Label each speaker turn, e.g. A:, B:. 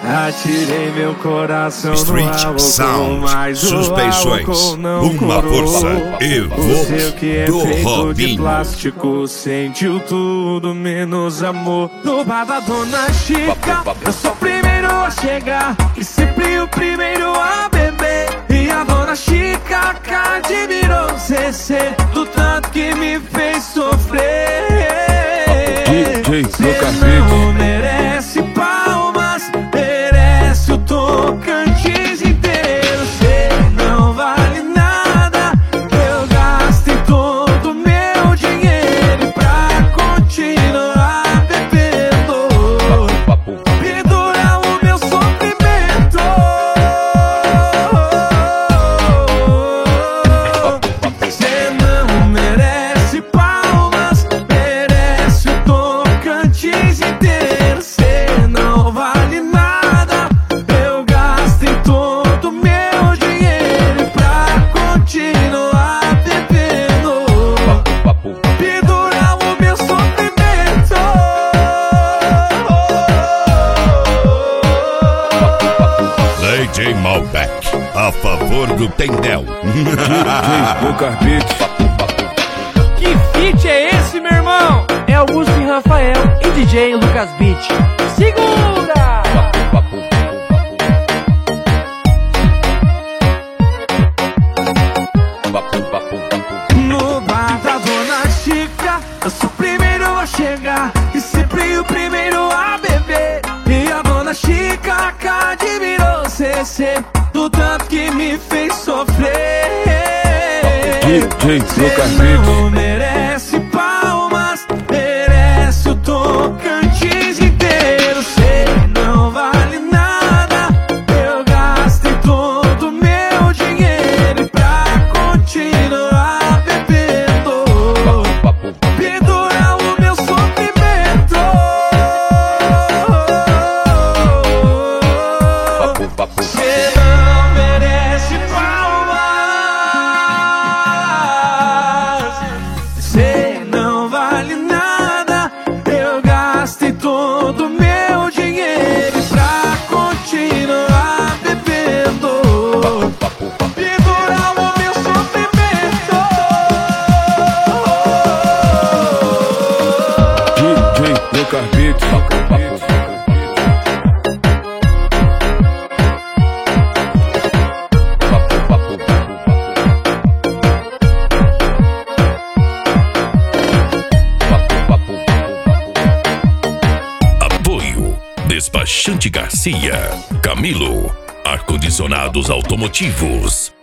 A: Atirei meu coração
B: Street
A: no álcool,
B: Sound,
A: mas
B: suspensões,
A: o álcool não
B: uma
A: curou.
B: força,
A: O seu que é
B: do
A: feito de
B: Robinho.
A: plástico sentiu tudo menos amor. No bar da Dona Chica, eu sou o primeiro a chegar e sempre o primeiro a beber. E a Dona Chica admirou CC do tanto que me fez sofrer. Cê não merece palmas, merece o Tocantins inteiro. Cê não vale nada, eu gastei todo o meu dinheiro pra continuar bebendo. Pendura o meu sofrimento. Cê não merece palmas, merece o Tocantins inteiro. Cê não vale nada, eu gastei todo o meu dinheiro pra continuar bebendo. Pendura o meu sofrimento.
B: Lady Malbec, a favor do Tendel.
C: Lucas Beat.
D: Que feat é esse, meu irmão? É Augusto e Rafael e DJ Lucas Beat. Segura!
A: No bar da Dona Chica, eu sou o primeiro a chegar e sempre o primeiro a beber. E a Dona Chica admirou CC do tanto que me fez sofrer.
C: DJ Lucas
A: Cê
C: Beat.
A: não merece palmas, merece o Tocantins inteiro. Cê não vale nada, eu gastei todo o meu dinheiro pra continuar bebendo. Pendura o meu sofrimento. Cê não merece palmas, cê não vale nada, eu gastei todo o meu dinheiro pra continuar bebendo. Pendura o meu sofrimento.
C: DJ Lucas Beat.
B: Apoio Despachante Garcia, Camilo, ar-condicionados automotivos.